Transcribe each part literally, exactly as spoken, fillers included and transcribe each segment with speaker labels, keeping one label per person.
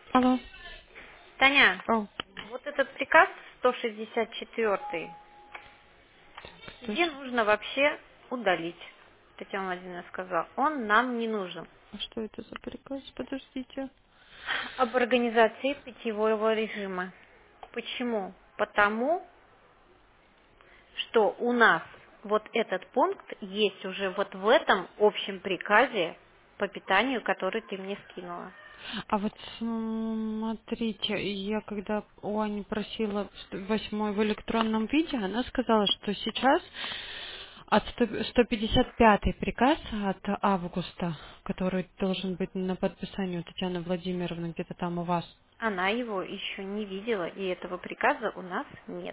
Speaker 1: Алло.
Speaker 2: Таня,
Speaker 1: О,
Speaker 2: вот этот приказ сто шестьдесят четыре тебе
Speaker 1: слушай,
Speaker 2: нужно вообще удалить. Татьяна Владимировна сказала, он нам не нужен.
Speaker 1: а что это за приказ? Подождите.
Speaker 2: Об организации питьевого режима. Почему? Потому, что у нас вот этот пункт есть уже вот в этом общем приказе по питанию, который ты мне скинула.
Speaker 1: А вот смотрите, я когда у Ани просила что восьмой в электронном виде, она сказала, что сейчас от сто сто пятьдесят пятый приказ от августа, который должен быть на подписании у Татьяны Владимировны где-то там у вас.
Speaker 2: Она его еще не видела, и этого приказа у нас нет.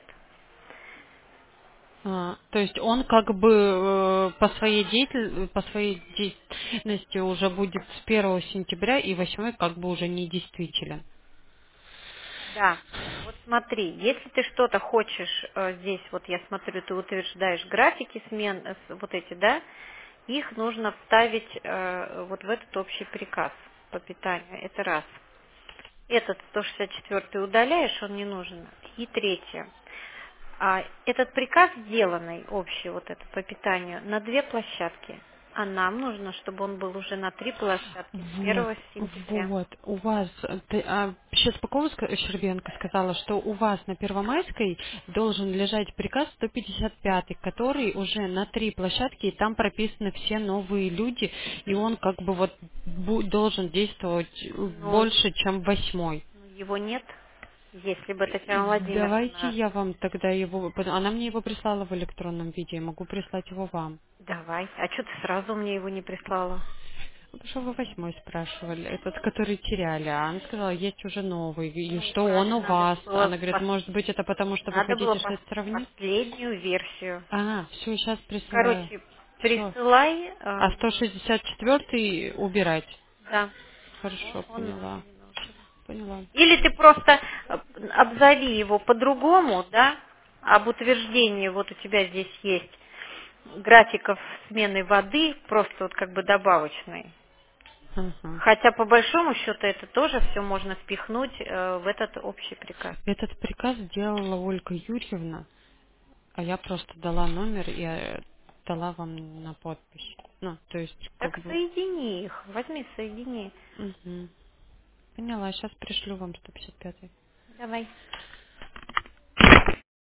Speaker 1: А, то есть он как бы э, по своей деятель, по своей деятельности уже будет с первого сентября и восьмой как бы уже не действителен.
Speaker 2: Да. Вот смотри, если ты что-то хочешь э, здесь, вот я смотрю, ты утверждаешь графики смен, э, с- вот эти, да, их нужно вставить э, вот в этот общий приказ по питанию. Это раз. Этот сто шестьдесят четыре удаляешь, он не нужен. И третье. А, этот приказ сделанный, общий вот это по питанию, на две площадки. А нам нужно, чтобы он был уже на три площадки с
Speaker 1: Вот,
Speaker 2: первого сентября.
Speaker 1: вот, у вас, э, ты, а, Щербакова ска- Щербенко сказала, что у вас на Первомайской должен лежать приказ сто пятьдесят пятый, который уже на три площадки, и там прописаны все новые люди, и он как бы вот бу- должен действовать э,
Speaker 2: Но
Speaker 1: больше, чем восьмой.
Speaker 2: ну, его нет. Если бы
Speaker 1: И
Speaker 2: Татьяна
Speaker 1: давайте
Speaker 2: Владимировна.
Speaker 1: я вам тогда его... Она мне его прислала в электронном виде, я могу прислать его вам.
Speaker 2: Давай. А что ты сразу мне его не прислала?
Speaker 1: Потому что вы восьмой спрашивали, этот, который теряли, а она сказала, есть уже новый, и
Speaker 2: Ну,
Speaker 1: что он у
Speaker 2: правильно, надо
Speaker 1: вас.
Speaker 2: было,
Speaker 1: Она говорит,
Speaker 2: пос-
Speaker 1: может быть, это потому, что вы
Speaker 2: надо было
Speaker 1: хотите
Speaker 2: пос-
Speaker 1: что-то сравнить?
Speaker 2: последнюю версию.
Speaker 1: А, все, сейчас присылаю.
Speaker 2: Короче,
Speaker 1: Все.
Speaker 2: присылай.
Speaker 1: А
Speaker 2: э,
Speaker 1: сто шестьдесят четвертый убирать.
Speaker 2: да,
Speaker 1: Хорошо,
Speaker 2: он нам
Speaker 1: поняла.
Speaker 2: не нужен.
Speaker 1: Поняла.
Speaker 2: Или ты просто э, обзови его по-другому, да? Об утверждении, вот у тебя здесь есть графиков смены воды, просто вот как бы добавочный.
Speaker 1: Ага.
Speaker 2: Хотя по большому счету это тоже все можно впихнуть э, в этот общий приказ.
Speaker 1: Этот приказ сделала Ольга Юрьевна, а я просто дала номер и э, дала вам на подпись. Ну, то есть, как
Speaker 2: Так
Speaker 1: бы...
Speaker 2: соедини их, возьми, соедини.
Speaker 1: Мгм. Поняла, сейчас пришлю вам сто пятьдесят пятый.
Speaker 2: Давай.